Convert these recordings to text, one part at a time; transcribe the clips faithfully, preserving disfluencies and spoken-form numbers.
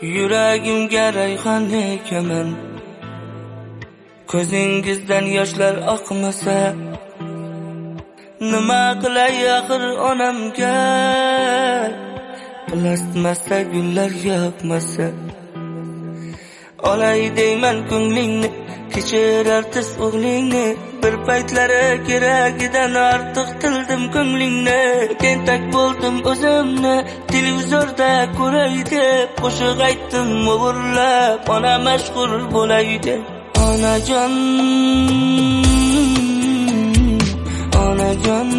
Yuragimga rayhon ekaman. Ko'zingizdan yoshlar oqmasa, nima qilay axir onamga? Plastmassa gullar yoqmasa, olay deyman ko'nglingni, kechirar tiz o'g'lingni. Bir paytlari keragidan ortiq tildim ko'nglingni. Tentak bo'ldim o'zimni, televizorda ko'ray deb qo'shiq aytdim o'g'irlab, ona mashhur bo'lay deb. Onajon, onajon,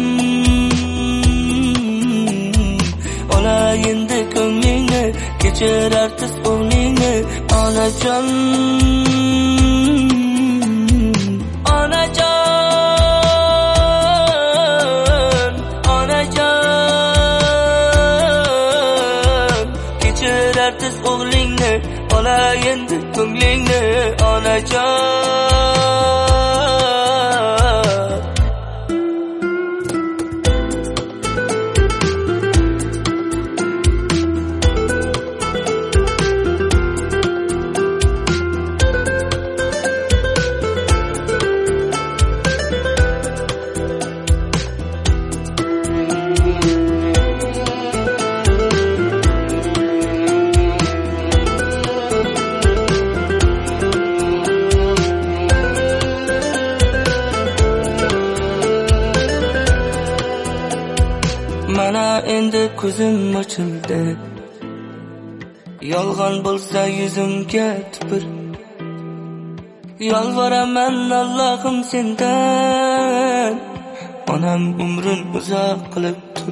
olay endi ko'nglingni, kechirar tiz o'g'lingni. Onajon, onajon, onajon, kechirar tiz o'g'lingni, olay endi ko'nglingni. Onajon, mana endi ko'zim ochildi. Yolg'on bo'lsa yuzimga tupur. Yolvoraman Allohim sendan, onam umrin uzoq qilib tur.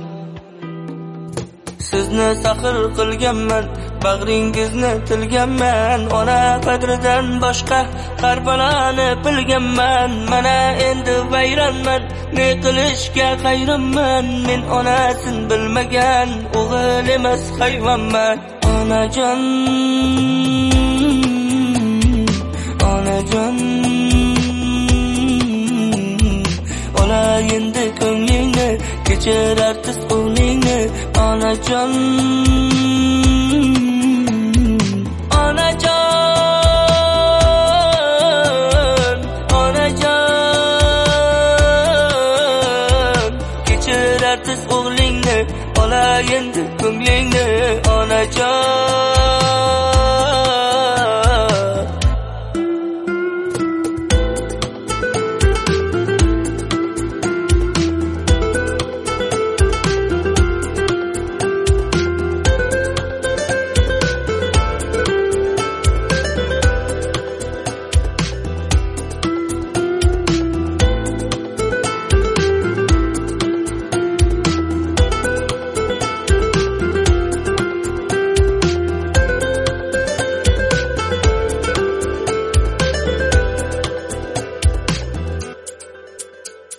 Sizni saxir qilganman, bag'ringizni tilganman. Ona qadridan boshqa har baloni bilganman. Mana endi vayronman, ne qilishga hayronman. Men onasin bilmagan o'g'il emas hayvonman. Onajon, onajon, olay endi ko'nglingni, kechirar tiz o'g'lingni. Onajon, onajon, onajon, kechirar tiz o'g'lingni, olay endi ko'nglingni.